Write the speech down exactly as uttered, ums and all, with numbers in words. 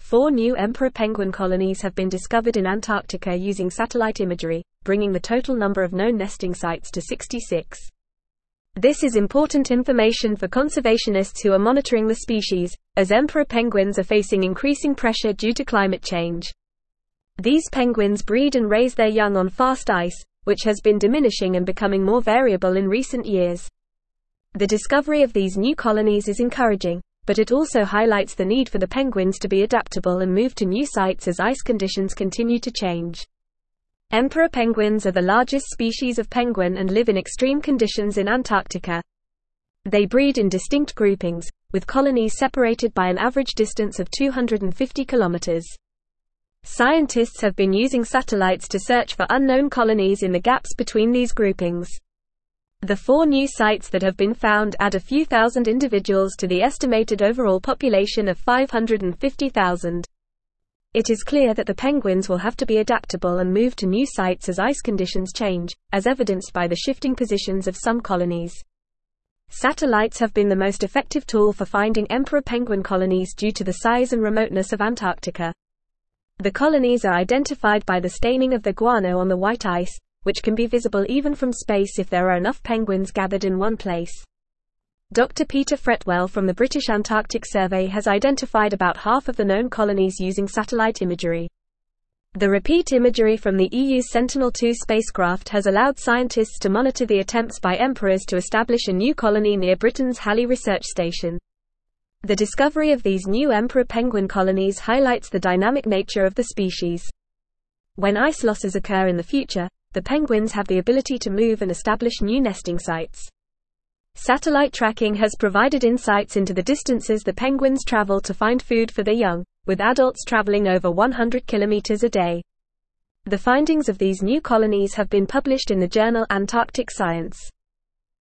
Four new emperor penguin colonies have been discovered in Antarctica using satellite imagery, bringing the total number of known nesting sites to sixty-six. This is important information for conservationists who are monitoring the species, as emperor penguins are facing increasing pressure due to climate change. These penguins breed and raise their young on fast ice, which has been diminishing and becoming more variable in recent years. The discovery of these new colonies is encouraging, but it also highlights the need for the penguins to be adaptable and move to new sites as ice conditions continue to change. Emperor penguins are the largest species of penguin and live in extreme conditions in Antarctica. They breed in distinct groupings, with colonies separated by an average distance of two hundred fifty kilometers. Scientists have been using satellites to search for unknown colonies in the gaps between these groupings. The four new sites that have been found add a few thousand individuals to the estimated overall population of five hundred fifty thousand. It is clear that the penguins will have to be adaptable and move to new sites as ice conditions change, as evidenced by the shifting positions of some colonies. Satellites have been the most effective tool for finding emperor penguin colonies due to the size and remoteness of Antarctica. The colonies are identified by the staining of the guano on the white ice, which can be visible even from space if there are enough penguins gathered in one place. Doctor Peter Fretwell from the British Antarctic Survey has identified about half of the known colonies using satellite imagery. The repeat imagery from the E U's Sentinel two spacecraft has allowed scientists to monitor the attempts by emperors to establish a new colony near Britain's Halley Research Station. The discovery of these new emperor penguin colonies highlights the dynamic nature of the species. When ice losses occur in the future, the penguins have the ability to move and establish new nesting sites. Satellite tracking has provided insights into the distances the penguins travel to find food for their young, with adults traveling over one hundred kilometers a day. The findings of these new colonies have been published in the journal Antarctic Science.